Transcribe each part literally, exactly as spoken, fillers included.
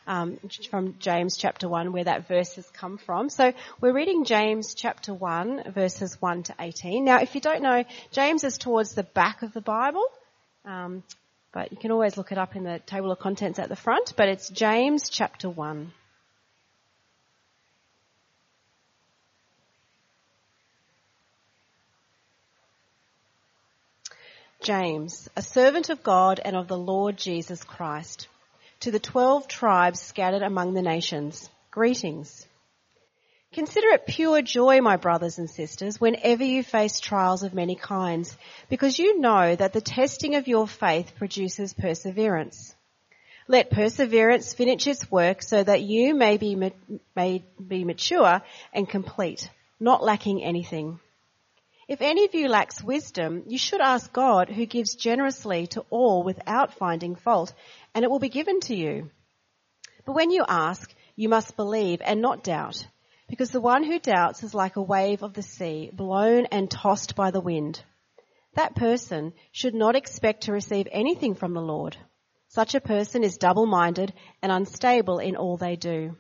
um, from James chapter one, where that verse has come from. So we're reading James chapter one, verses one to eighteen. Now, if you don't know, James is towards the back of the Bible, um, but you can always look it up in the table of contents at the front, but it's James chapter one. James, a servant of God and of the Lord Jesus Christ, to the twelve tribes scattered among the nations, greetings. Consider it pure joy, my brothers and sisters, whenever you face trials of many kinds, because you know that the testing of your faith produces perseverance. Let perseverance finish its work so that you may be, may be mature and complete, not lacking anything. If any of you lacks wisdom, you should ask God, who gives generously to all without finding fault, and it will be given to you. But when you ask, you must believe and not doubt, because the one who doubts is like a wave of the sea, blown and tossed by the wind. That person should not expect to receive anything from the Lord. Such a person is double-minded and unstable in all they do.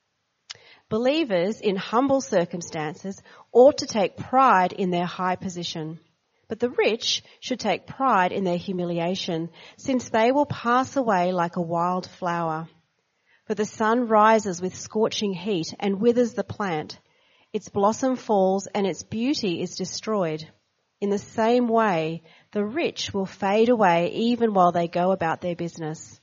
Believers in humble circumstances ought to take pride in their high position, but the rich should take pride in their humiliation, since they will pass away like a wild flower. For the sun rises with scorching heat and withers the plant. Its blossom falls and its beauty is destroyed. In the same way, the rich will fade away even while they go about their business.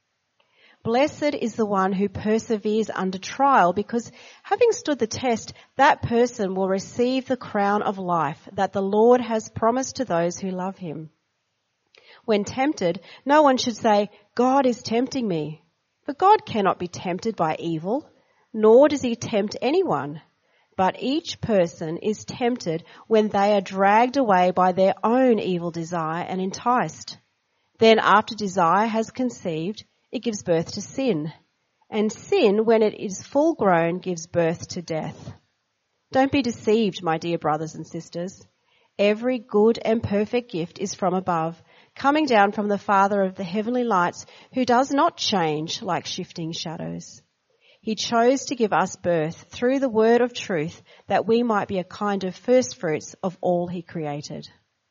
Blessed is the one who perseveres under trial, because having stood the test, that person will receive the crown of life that the Lord has promised to those who love him. When tempted, no one should say, God is tempting me. For God cannot be tempted by evil, nor does he tempt anyone. But each person is tempted when they are dragged away by their own evil desire and enticed. Then after desire has conceived, it gives birth to sin, and sin, when it is full grown, gives birth to death. Don't be deceived, my dear brothers and sisters. Every good and perfect gift is from above, coming down from the Father of the heavenly lights, who does not change like shifting shadows. He chose to give us birth through the word of truth, that we might be a kind of first fruits of all he created.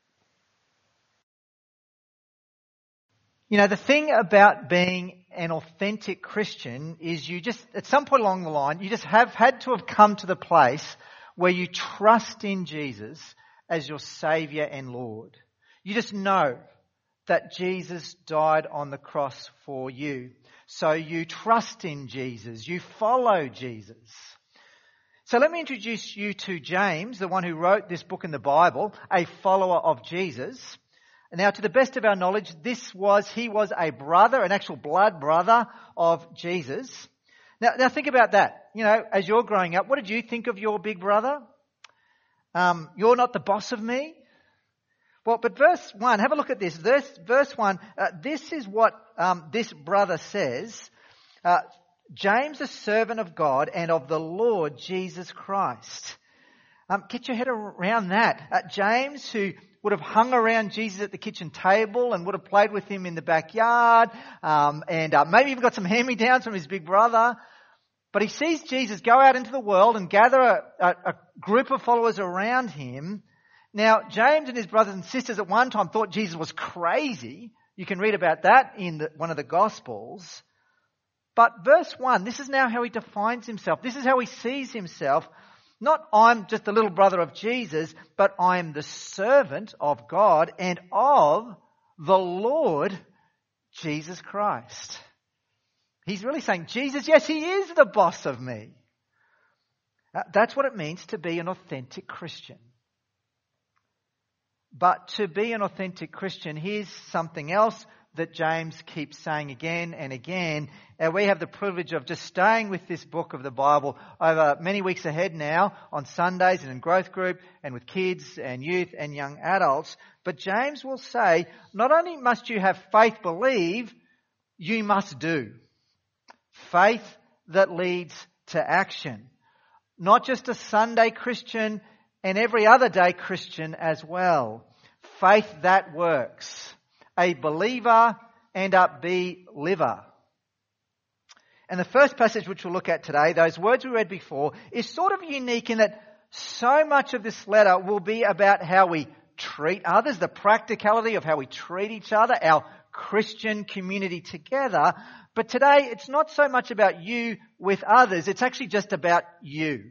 You know, the thing about being an authentic Christian is you just, at some point along the line, you just have had to have come to the place where you trust in Jesus as your Saviour and Lord. You just know that Jesus died on the cross for you. So you trust in Jesus. You follow Jesus. So let me introduce you to James, the one who wrote this book in the Bible, a follower of Jesus. Now, to the best of our knowledge, this was, he was a brother, an actual blood brother of Jesus. Now, now think about that. You know, as you're growing up, what did you think of your big brother? Um, you're not the boss of me. Well, but verse one, have a look at this. Verse, verse one, uh, this is what um, this brother says. Uh, James, a servant of God and of the Lord Jesus Christ. Um, get your head around that. Uh, James, who would have hung around Jesus at the kitchen table and would have played with him in the backyard, um, and uh, maybe even got some hand-me-downs from his big brother. But he sees Jesus go out into the world and gather a, a, a group of followers around him. Now, James and his brothers and sisters at one time thought Jesus was crazy. You can read about that in the, one of the Gospels. But verse one, this is now how he defines himself. This is how he sees himself. Not I'm just the little brother of Jesus, but I'm the servant of God and of the Lord Jesus Christ. He's really saying, Jesus, yes, he is the boss of me. That's what it means to be an authentic Christian. But to be an authentic Christian, here's something else that James keeps saying again and again. And we have the privilege of just staying with this book of the Bible over many weeks ahead now on Sundays and in growth group and with kids and youth and young adults. But James will say, not only must you have faith believe, you must do. Faith that leads to action. Not just a Sunday Christian and every other day Christian as well. Faith that works. A believer and a be-liver. And the first passage which we'll look at today, those words we read before, is sort of unique in that so much of this letter will be about how we treat others, the practicality of how we treat each other, our Christian community together. But today, it's not so much about you with others, it's actually just about you.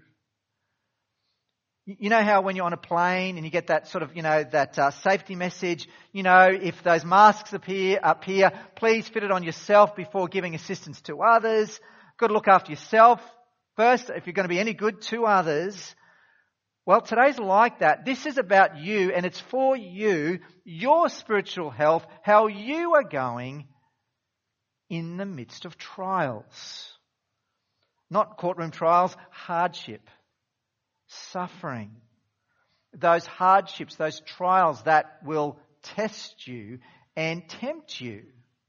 You know how when you're on a plane and you get that sort of, you know, that uh, safety message, you know, if those masks appear up here, please fit it on yourself before giving assistance to others. Got to look after yourself first if you're going to be any good to others. Well, today's like that. This is about you, and it's for you, your spiritual health, how you are going in the midst of trials. Not courtroom trials, hardship, suffering. Those hardships, those trials that will test you and tempt you.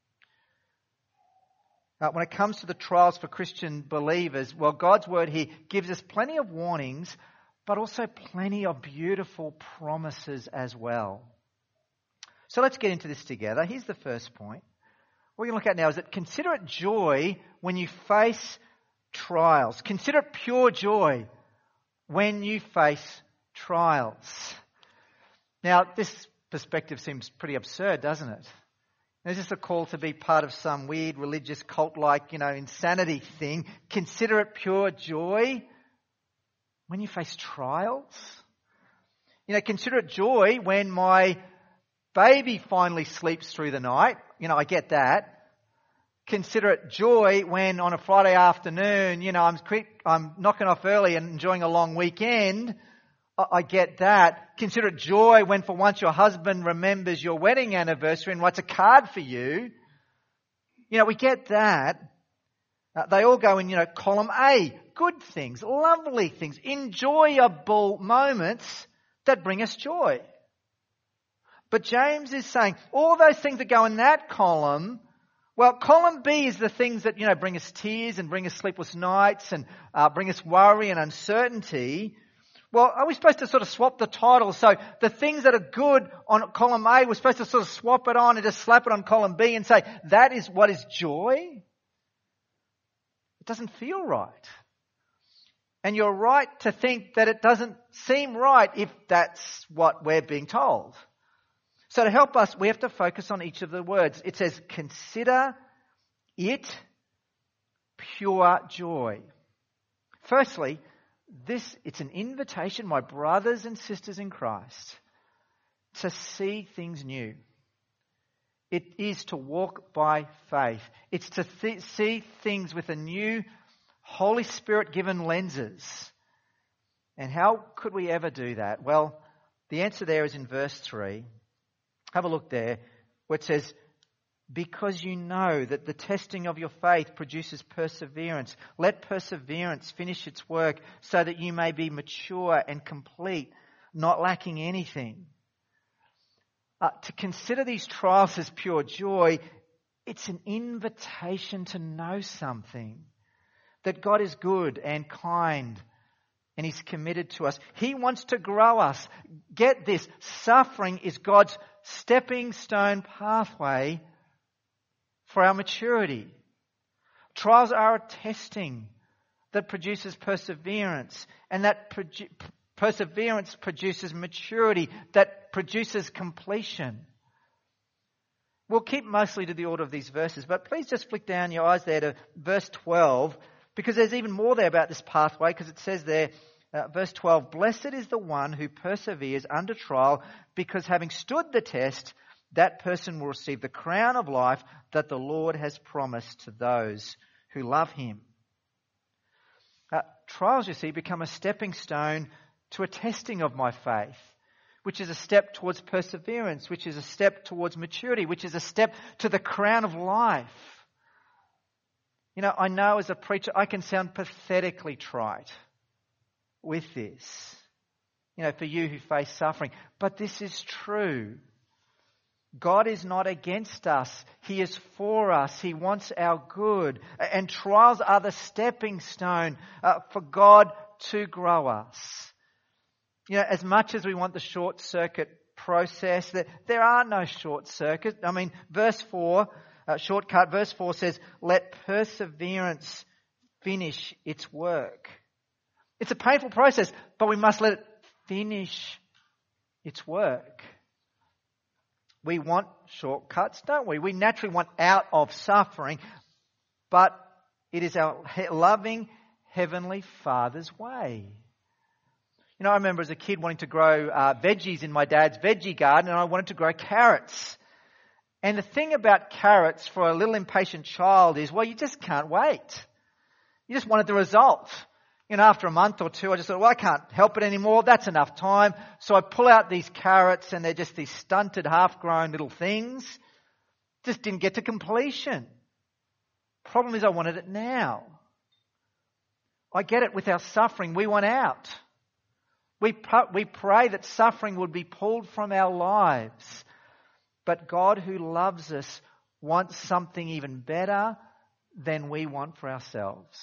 Uh, when it comes to the trials for Christian believers, well, God's word here gives us plenty of warnings, but also plenty of beautiful promises as well. So let's get into this together. Here's the first point. What we're going to look at now is that consider it joy when you face trials. Consider it pure joy when you face trials. Now, this perspective seems pretty absurd, doesn't it? Is this a call to be part of some weird religious cult-like, you know, insanity thing? Consider it pure joy when you face trials. You know, consider it joy when my baby finally sleeps through the night. You know, I get that. Consider it joy when on a Friday afternoon, you know, I'm quick, I'm knocking off early and enjoying a long weekend. I, I get that. Consider it joy when for once your husband remembers your wedding anniversary and writes a card for you. You know, we get that. Uh, they all go in, you know, column A. Good things, lovely things, enjoyable moments that bring us joy. But James is saying all those things that go in that column, well, column B is the things that, you know, bring us tears and bring us sleepless nights and uh, bring us worry and uncertainty. Well, are we supposed to sort of swap the title? So the things that are good on column A, we're supposed to sort of swap it on and just slap it on column B and say, that is what is joy? It doesn't feel right. And you're right to think that it doesn't seem right if that's what we're being told. So to help us, we have to focus on each of the words. It says, consider it pure joy. Firstly, this, it's an invitation, my brothers and sisters in Christ, to see things new. It is to walk by faith. It's to th- see things with a new Holy Spirit-given lenses. And how could we ever do that? Well, the answer there is in verse three. Have a look there, where it says, because you know that the testing of your faith produces perseverance. Let perseverance finish its work so that you may be mature and complete, not lacking anything. Uh, to consider these trials as pure joy, it's an invitation to know something. That God is good and kind and He's committed to us. He wants to grow us. Get this, suffering is God's stepping stone pathway for our maturity. Trials are a testing that produces perseverance, and that produ- perseverance produces maturity, that produces completion. We'll keep mostly to the order of these verses, but please just flick down your eyes there to verse twelve, because there's even more there about this pathway, because it says there, uh, verse twelve, blessed is the one who perseveres under trial, because having stood the test, that person will receive the crown of life that the Lord has promised to those who love Him. Uh, trials, you see, become a stepping stone to a testing of my faith, which is a step towards perseverance, which is a step towards maturity, which is a step to the crown of life. You know, I know as a preacher I can sound pathetically trite with this, you know, for you who face suffering. But this is true. God is not against us. He is for us. He wants our good. And trials are the stepping stone uh, for God to grow us. You know, as much as we want the short circuit process, there, there are no short circuits. I mean, verse four, uh, shortcut. Verse four says, let perseverance finish its work. It's a painful process, but we must let it finish its work. We want shortcuts, don't we? We naturally want out of suffering, but it is our loving Heavenly Father's way. You know, I remember as a kid wanting to grow uh, veggies in my dad's veggie garden, and I wanted to grow carrots. And the thing about carrots for a little impatient child is, well, you just can't wait. You just wanted the result. You know, after a month or two, I just thought, well, I can't help it anymore. That's enough time. So I pull out these carrots, and they're just these stunted, half-grown little things. Just didn't get to completion. Problem is, I wanted it now. I get it with our suffering. We want out. We, we pray that suffering would be pulled from our lives. But God, who loves us, wants something even better than we want for ourselves.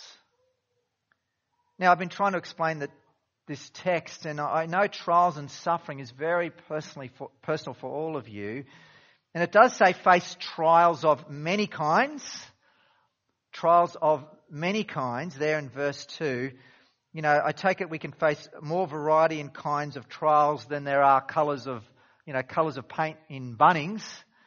Now, I've been trying to explain that this text, and I know trials and suffering is very personally for, personal for all of you. And it does say face trials of many kinds. Trials of many kinds there in verse two. You know, I take it we can face more variety in kinds of trials than there are colours of, you know, colours of paint in Bunnings.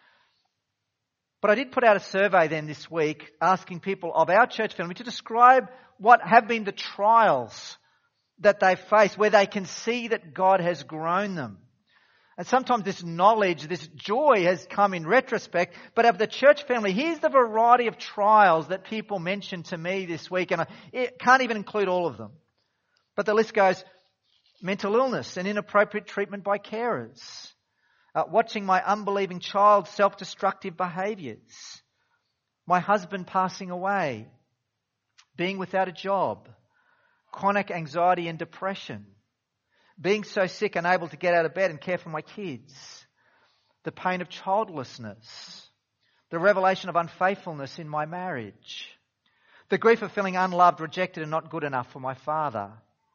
But I did put out a survey then this week asking people of our church family to describe what have been the trials that they've faced, where they can see that God has grown them. And sometimes this knowledge, this joy has come in retrospect, but of the church family, here's the variety of trials that people mentioned to me this week, and I can't even include all of them. But the list goes: mental illness and inappropriate treatment by carers, uh, watching my unbelieving child's self-destructive behaviours, my husband passing away, being without a job, chronic anxiety and depression, being so sick unable to get out of bed and care for my kids, the pain of childlessness, the revelation of unfaithfulness in my marriage, the grief of feeling unloved, rejected and not good enough for my father,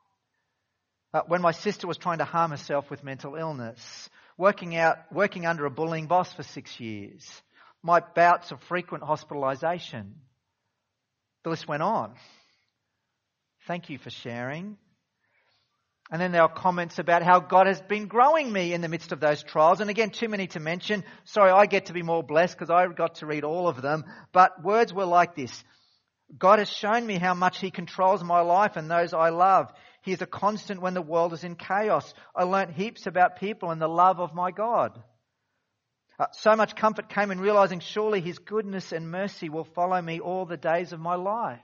uh, when my sister was trying to harm herself with mental illness, working out, working under a bullying boss for six years, my bouts of frequent hospitalisation. The list went on. Thank you for sharing. And then there are comments about how God has been growing me in the midst of those trials. And again, too many to mention. Sorry, I get to be more blessed because I got to read all of them. But words were like this: God has shown me how much He controls my life and those I love. He is a constant when the world is in chaos. I learnt heaps about people and the love of my God. Uh, so much comfort came in realising surely His goodness and mercy will follow me all the days of my life.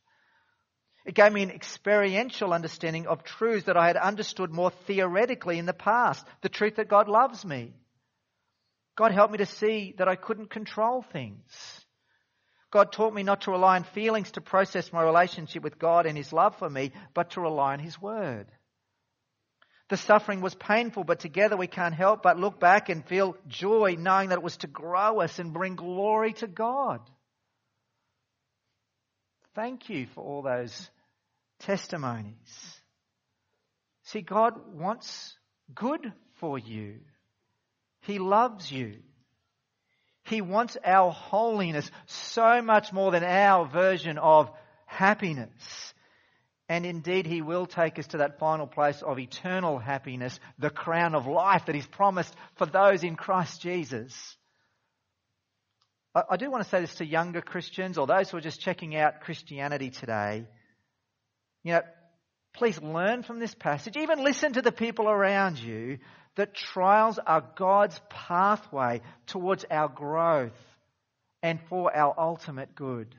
It gave me an experiential understanding of truths that I had understood more theoretically in the past. The truth that God loves me. God helped me to see that I couldn't control things. God taught me not to rely on feelings to process my relationship with God and His love for me, but to rely on His word. The suffering was painful, but together we can't help but look back and feel joy knowing that it was to grow us and bring glory to God. Thank you for all those testimonies. See, God wants good for you. He loves you. He wants our holiness so much more than our version of happiness. And indeed, He will take us to that final place of eternal happiness, the crown of life that He's promised for those in Christ Jesus. I, I do want to say this to younger Christians or those who are just checking out Christianity today. You know, please learn from this passage. Even listen to the people around you that trials are God's pathway towards our growth and for our ultimate good.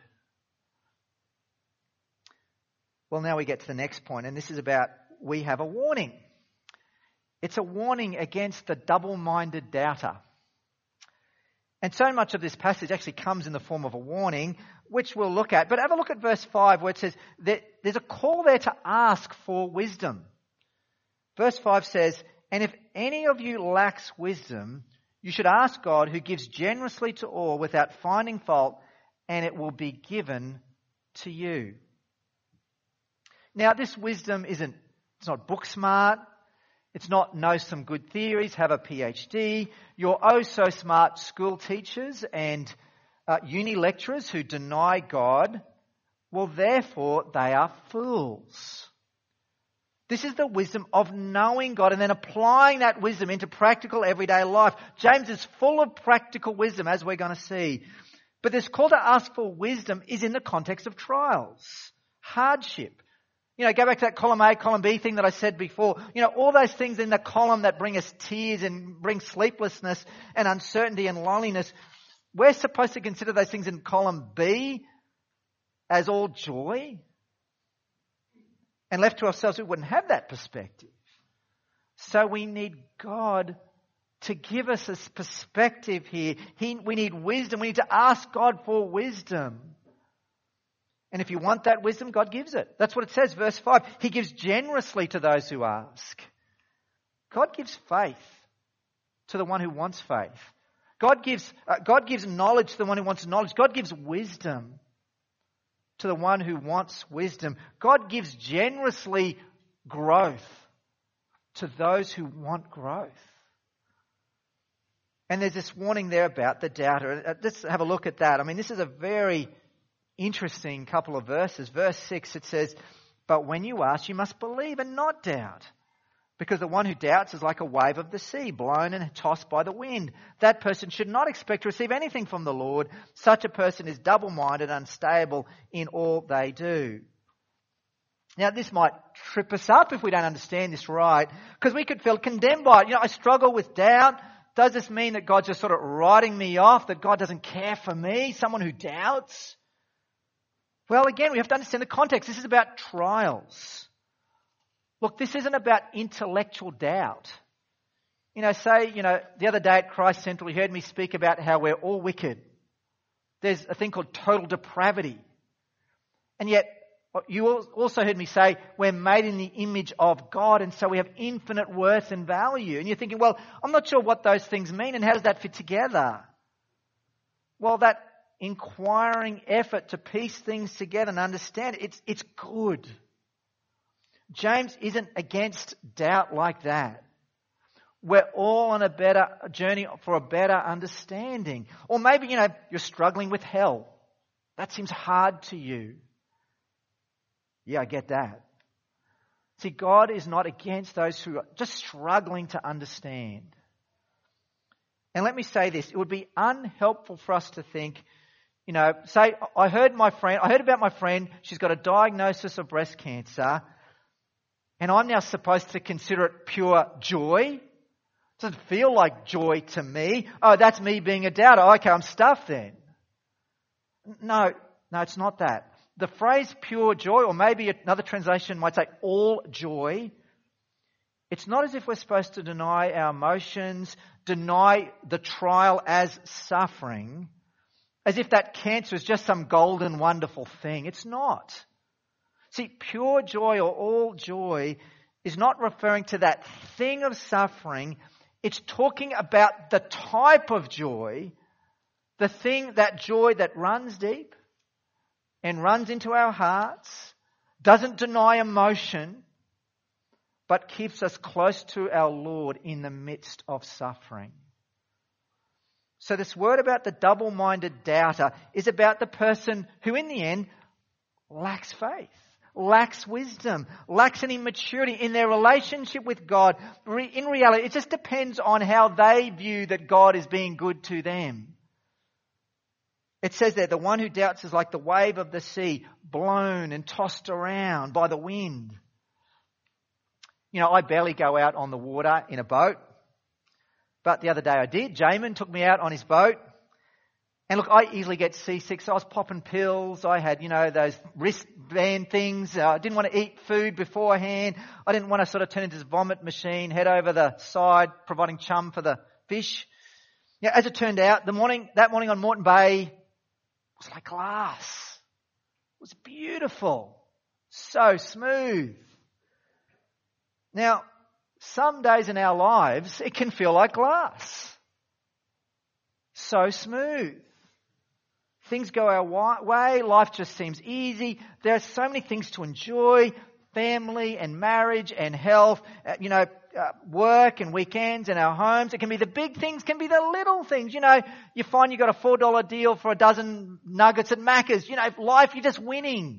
Well, now we get to the next point, and this is about we have a warning. It's a warning against the double-minded doubter. And so much of this passage actually comes in the form of a warning, which we'll look at. But have a look at verse five where it says that there's a call there to ask for wisdom. Verse five says, "And if any of you lacks wisdom, you should ask God, who gives generously to all without finding fault, and it will be given to you." Now, this wisdom isn't, it's not book smart. It's not know some good theories, have a P H D. Your oh so smart school teachers and uh, uni lecturers who deny God, well, therefore they are fools. This is the wisdom of knowing God and then applying that wisdom into practical everyday life. James is full of practical wisdom, as we're going to see. But this call to ask for wisdom is in the context of trials, hardship. You know, go back to that column A, column B thing that I said before. You know, all those things in the column that bring us tears and bring sleeplessness and uncertainty and loneliness. We're supposed to consider those things in column B as all joy. And left to ourselves, we wouldn't have that perspective. So we need God to give us a perspective here. He, we need wisdom. We need to ask God for wisdom. And if you want that wisdom, God gives it. That's what it says, verse five. He gives generously to those who ask. God gives faith to the one who wants faith. God gives, uh, God gives knowledge to the one who wants knowledge. God gives wisdom to the one who wants wisdom. God gives generously growth to those who want growth. And there's this warning there about the doubter. Let's have a look at that. I mean, this is a very interesting couple of verses. Verse six, it says, "But when you ask, you must believe and not doubt. Because the one who doubts is like a wave of the sea, blown and tossed by the wind. That person should not expect to receive anything from the Lord. Such a person is double-minded, unstable in all they do." Now, this might trip us up if we don't understand this right, because we could feel condemned by it. You know, I struggle with doubt. Does this mean that God's just sort of writing me off, that God doesn't care for me, someone who doubts? Well, again, we have to understand the context. This is about trials. Look, this isn't about intellectual doubt. You know, say, you know, the other day at Christ Central, you heard me speak about how we're all wicked. There's a thing called total depravity. And yet, you also heard me say we're made in the image of God, and so we have infinite worth and value. And you're thinking, well, I'm not sure what those things mean, and how does that fit together? Well, that inquiring effort to piece things together and understand it, it's, it's good. James isn't against doubt like that. We're all on a better journey for a better understanding. Or maybe, you know, you're struggling with hell. That seems hard to you. Yeah, I get that. See, God is not against those who are just struggling to understand. And let me say this, it would be unhelpful for us to think, you know, say, I heard my friend, I heard about my friend, she's got a diagnosis of breast cancer, and I'm now supposed to consider it pure joy? Does it feel like joy to me? Oh, that's me being a doubter. Okay, I'm stuffed then. No, no, it's not that. The phrase pure joy, or maybe another translation might say all joy, it's not as if we're supposed to deny our emotions, deny the trial as suffering, as if that cancer is just some golden, wonderful thing. It's not. See, pure joy or all joy is not referring to that thing of suffering. It's talking about the type of joy, the thing, that joy that runs deep and runs into our hearts, doesn't deny emotion, but keeps us close to our Lord in the midst of suffering. So this word about the double-minded doubter is about the person who in the end lacks faith, lacks wisdom, lacks any maturity in their relationship with God. In reality, it just depends on how they view that God is being good to them. It says there, the one who doubts is like the wave of the sea, blown and tossed around by the wind. You know, I barely go out on the water in a boat. But the other day I did. Jamin took me out on his boat. And look, I easily get seasick, so I was popping pills. I had, you know, those wristband things. Uh, I didn't want to eat food beforehand. I didn't want to sort of turn into this vomit machine, head over the side, providing chum for the fish. Yeah, as it turned out, the morning, that morning on Moreton Bay was like glass. It was beautiful. So smooth. Now, some days in our lives, it can feel like glass. So smooth. Things go our way. Life just seems easy. There are so many things to enjoy. Family and marriage and health. Uh, you know, uh, work and weekends and our homes. It can be the big things, can be the little things. You know, you find you got a four dollar deal for a dozen nuggets at Macca's. You know, life, you're just winning.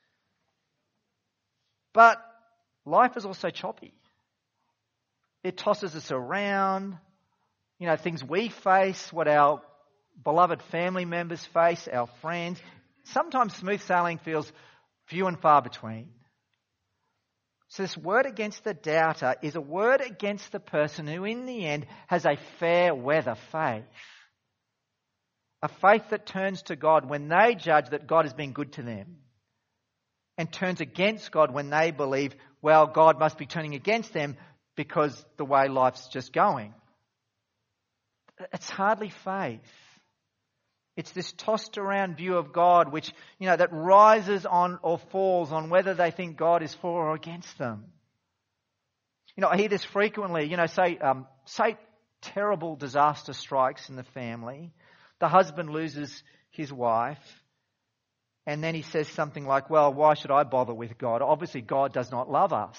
But life is also choppy. It tosses us around. You know, things we face, what our beloved family members face, our friends. Sometimes smooth sailing feels few and far between. So this word against the doubter is a word against the person who in the end has a fair weather faith. A faith that turns to God when they judge that God has been good to them, and turns against God when they believe, well, God must be turning against them because the way life's just going. It's hardly faith. It's this tossed around view of God which, you know, that rises on or falls on whether they think God is for or against them. You know, I hear this frequently, you know, say, um, say terrible disaster strikes in the family. The husband loses his wife. And then he says something like, well, why should I bother with God? Obviously, God does not love us.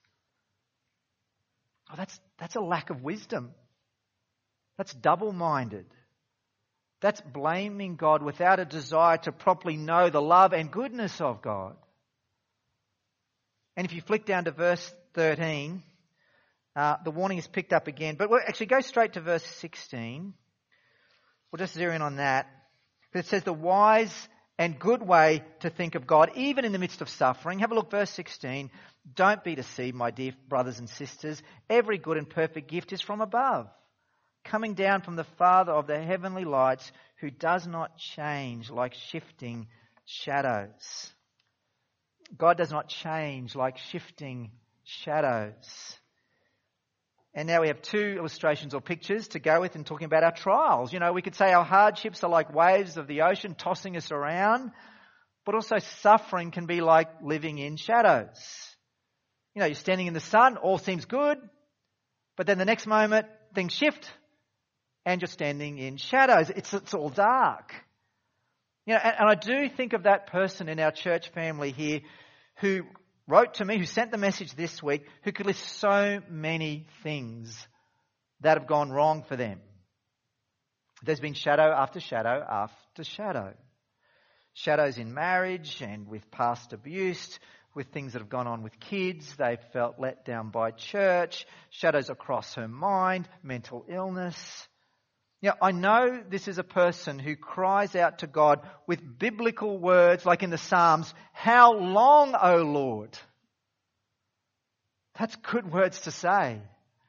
Oh, that's, that's a lack of wisdom. That's double-minded. That's blaming God without a desire to properly know the love and goodness of God. And if you flick down to verse thirteen, uh, the warning is picked up again. But we'll actually go straight to verse sixteen. We'll just zero in on that. It says the wise and good way to think of God, even in the midst of suffering. Have a look, verse sixteen. Don't be deceived, my dear brothers and sisters. Every good and perfect gift is from above, coming down from the Father of the heavenly lights, who does not change like shifting shadows. God does not change like shifting shadows. And now we have two illustrations or pictures to go with in talking about our trials. You know, we could say our hardships are like waves of the ocean tossing us around, but also suffering can be like living in shadows. You know, you're standing in the sun, all seems good, but then the next moment things shift and you're standing in shadows. It's, it's all dark. You know, and, and I do think of that person in our church family here who wrote to me, who sent the message this week, who could list so many things that have gone wrong for them. There's been shadow after shadow after shadow. Shadows in marriage and with past abuse, with things that have gone on with kids. They've felt let down by church. Shadows across her mind, mental illness. You know, I know this is a person who cries out to God with biblical words like in the Psalms, how long, O Lord? That's good words to say.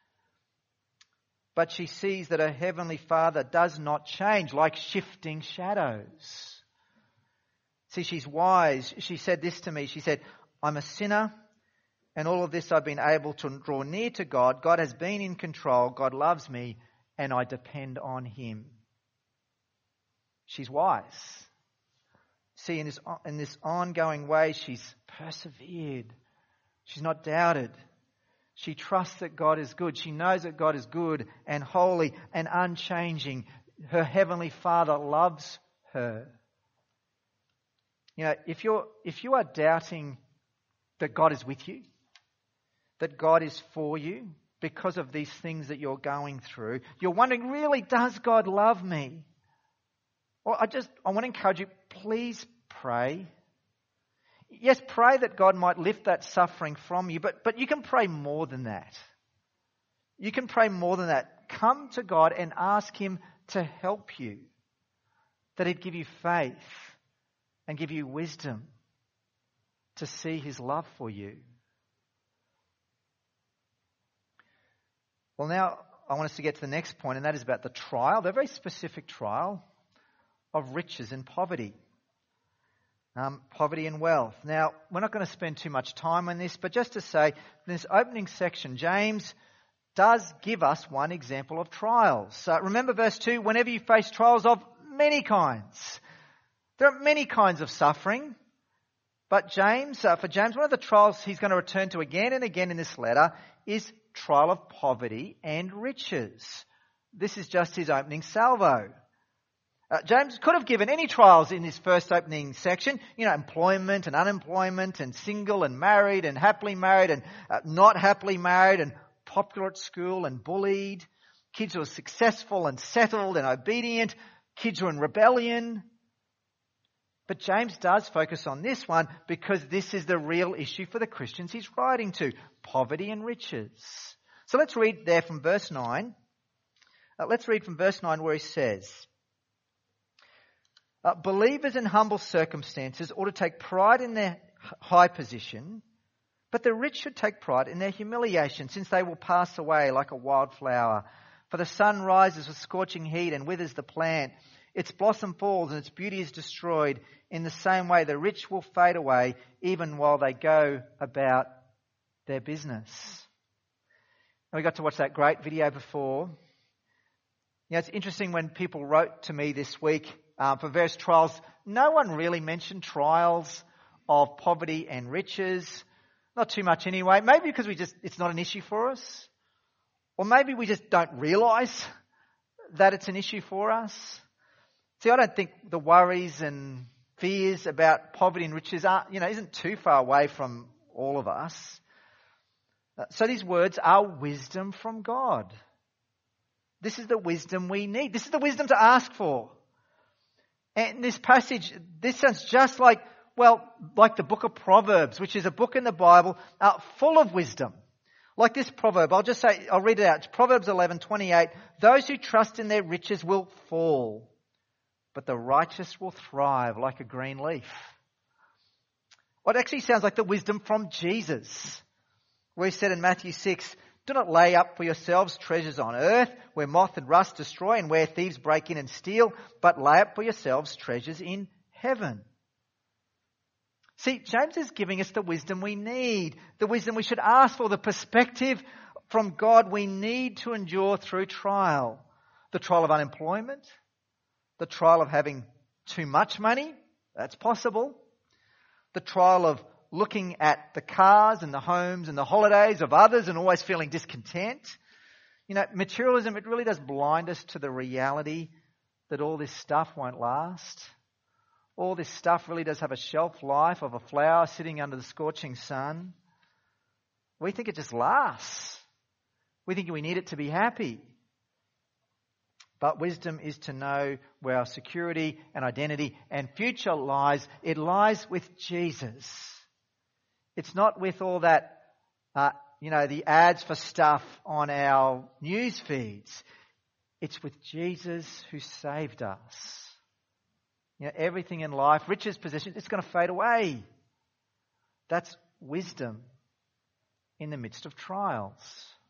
But she sees that her heavenly Father does not change like shifting shadows. See, she's wise. She said this to me. She said, I'm a sinner, and all of this I've been able to draw near to God. God has been in control. God loves me. And I depend on Him. She's wise. See, in this, in this ongoing way, she's persevered. She's not doubted. She trusts that God is good. She knows that God is good and holy and unchanging. Her heavenly Father loves her. You know, if you're, if you are doubting that God is with you, that God is for you, because of these things that you're going through, you're wondering, really, does God love me? Well, I just, I want to encourage you, please pray. Yes, pray that God might lift that suffering from you, but, but you can pray more than that. You can pray more than that. Come to God and ask Him to help you, that He'd give you faith and give you wisdom to see His love for you. Well, now I want us to get to the next point, and that is about the trial, the very specific trial of riches and poverty. Um, poverty and wealth. Now, we're not going to spend too much time on this, but just to say, in this opening section, James does give us one example of trials. So remember verse two, whenever you face trials of many kinds. There are many kinds of suffering, but James, uh, for James, one of the trials he's going to return to again and again in this letter is trial of poverty and riches. This is just his opening salvo. Uh, James could have given any trials in this first opening section, you know, employment and unemployment and single and married and happily married and uh, not happily married and popular at school and bullied, kids who are successful and settled and obedient, kids who are in rebellion. But James does focus on this one because this is the real issue for the Christians he's writing to, poverty and riches. So let's read there from verse nine. Uh, let's read from verse nine where he says, uh, believers in humble circumstances ought to take pride in their high position, but the rich should take pride in their humiliation, since they will pass away like a wild flower. For the sun rises with scorching heat and withers the plant. Its blossom falls and its beauty is destroyed. In the same way, the rich will fade away even while they go about their business. And we got to watch that great video before. You know, it's interesting when people wrote to me this week uh, for various trials. No one really mentioned trials of poverty and riches. Not too much anyway. Maybe because we just it's not an issue for us. Or maybe we just don't realise that it's an issue for us. See, I don't think the worries and fears about poverty and riches are, you know, isn't too far away from all of us. Uh, so these words are wisdom from God. This is the wisdom we need. This is the wisdom to ask for. And this passage, this sounds just like, well, like the book of Proverbs, which is a book in the Bible uh, full of wisdom. Like this proverb, I'll just say, I'll read it out. It's Proverbs eleven twenty-eight. Those who trust in their riches will fall, but the righteous will thrive like a green leaf. Well, it actually sounds like the wisdom from Jesus, where he said in Matthew six, do not lay up for yourselves treasures on earth, where moth and rust destroy and where thieves break in and steal, but lay up for yourselves treasures in heaven. See, James is giving us the wisdom we need, the wisdom we should ask for, the perspective from God we need to endure through trial. The trial of unemployment, the trial of having too much money, that's possible. The trial of looking at the cars and the homes and the holidays of others and always feeling discontent. You know, materialism, it really does blind us to the reality that all this stuff won't last. All this stuff really does have a shelf life of a flower sitting under the scorching sun. We think it just lasts. We think we need it to be happy. But wisdom is to know where our security and identity and future lies. It lies with Jesus. It's not with all that, uh, you know, the ads for stuff on our news feeds. It's with Jesus who saved us. You know, everything in life, riches, possessions, it's going to fade away. That's wisdom in the midst of trials.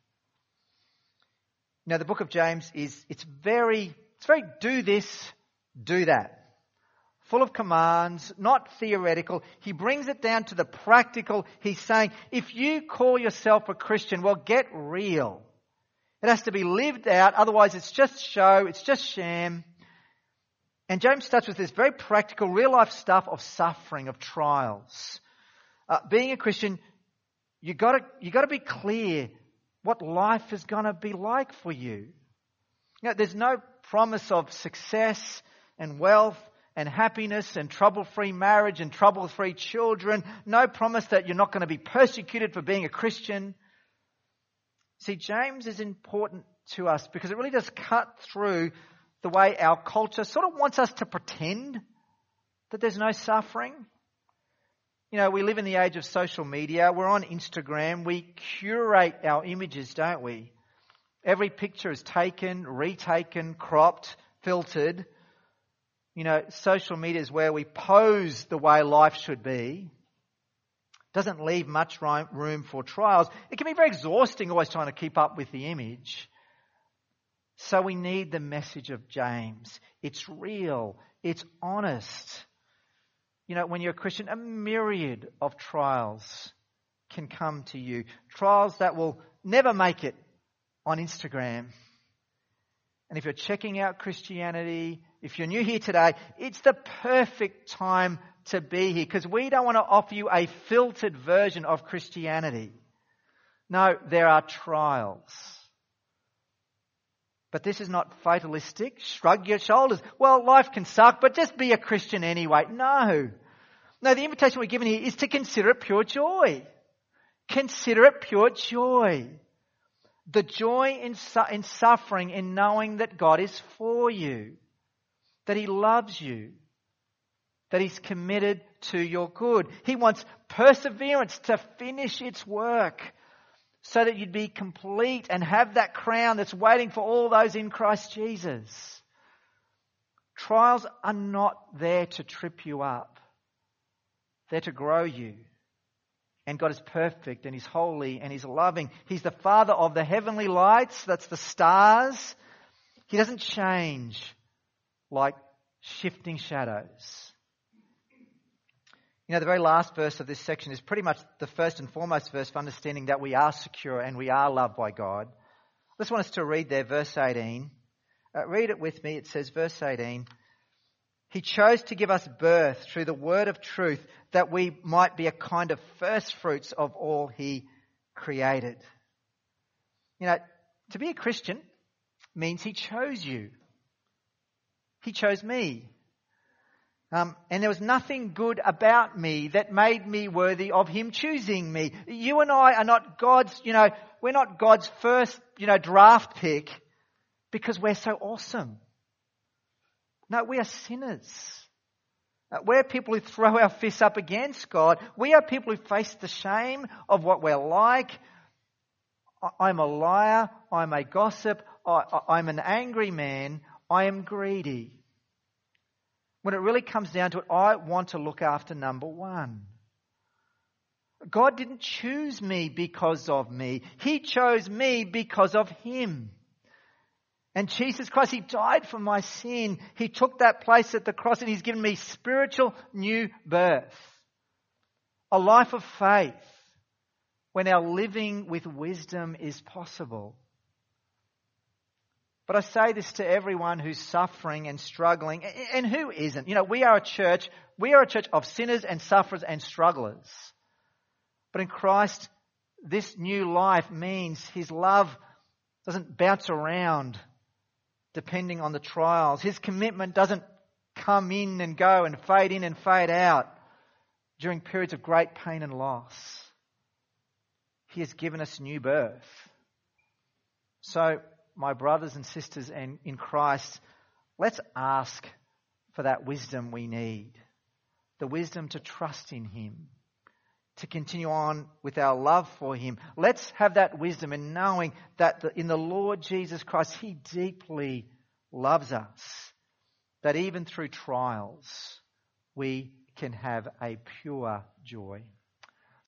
Now, the book of James is, it's very, it's very do this, do that. Full of commands, not theoretical. He brings it down to the practical. He's saying, if you call yourself a Christian, well, get real. It has to be lived out. Otherwise, it's just show. It's just sham. And James starts with this very practical, real-life stuff of suffering, of trials. Uh, being a Christian, you got to you got to be clear what life is going to be like for you. You know, there's no promise of success and wealth and happiness and trouble-free marriage and trouble-free children. No promise that you're not going to be persecuted for being a Christian. See, James is important to us because it really does cut through the way our culture sort of wants us to pretend that there's no suffering. You know, we live in the age of social media. We're on Instagram. We curate our images, don't we? Every picture is taken, retaken, cropped, filtered. You know, social media is where we pose the way life should be. Doesn't leave much room for trials. It can be very exhausting always trying to keep up with the image. So we need the message of James. It's real. It's honest. You know, when you're a Christian, a myriad of trials can come to you. Trials that will never make it on Instagram. And if you're checking out Christianity, if you're new here today, it's the perfect time to be here because we don't want to offer you a filtered version of Christianity. No, there are trials. But this is not fatalistic. Shrug your shoulders. Well, life can suck, but just be a Christian anyway. No. No, the invitation we're given here is to consider it pure joy. Consider it pure joy. The joy in, su- in suffering, in knowing that God is for you, that He loves you, that He's committed to your good. He wants perseverance to finish its work so that you'd be complete and have that crown that's waiting for all those in Christ Jesus. Trials are not there to trip you up. They're to grow you. And God is perfect and He's holy and He's loving. He's the Father of the heavenly lights, that's the stars. He doesn't change like shifting shadows. You know, the very last verse of this section is pretty much the first and foremost verse for understanding that we are secure and we are loved by God. I just want us to read there, verse eighteen. Uh, read it with me. It says, verse eighteen, He chose to give us birth through the word of truth that we might be a kind of first fruits of all He created. You know, to be a Christian means He chose you. He chose me. Um, and there was nothing good about me that made me worthy of Him choosing me. You and I are not God's, you know, we're not God's first, you know, draft pick because we're so awesome. No, we are sinners. Uh, we're people who throw our fists up against God. We are people who face the shame of what we're like. I, I'm a liar. I'm a gossip. I, I, I'm an angry man. I am greedy. When it really comes down to it, I want to look after number one. God didn't choose me because of me. He chose me because of Him. And Jesus Christ, He died for my sin. He took that place at the cross and He's given me spiritual new birth. A life of faith when our living with wisdom is possible. But I say this to everyone who's suffering and struggling, and who isn't. You know, we are a church, we are a church of sinners and sufferers and strugglers. But in Christ, this new life means His love doesn't bounce around depending on the trials. His commitment doesn't come in and go and fade in and fade out during periods of great pain and loss. He has given us new birth. So, my brothers and sisters and in Christ, let's ask for that wisdom we need. The wisdom to trust in Him, to continue on with our love for Him. Let's have that wisdom in knowing that in the Lord Jesus Christ, He deeply loves us. That even through trials, we can have a pure joy.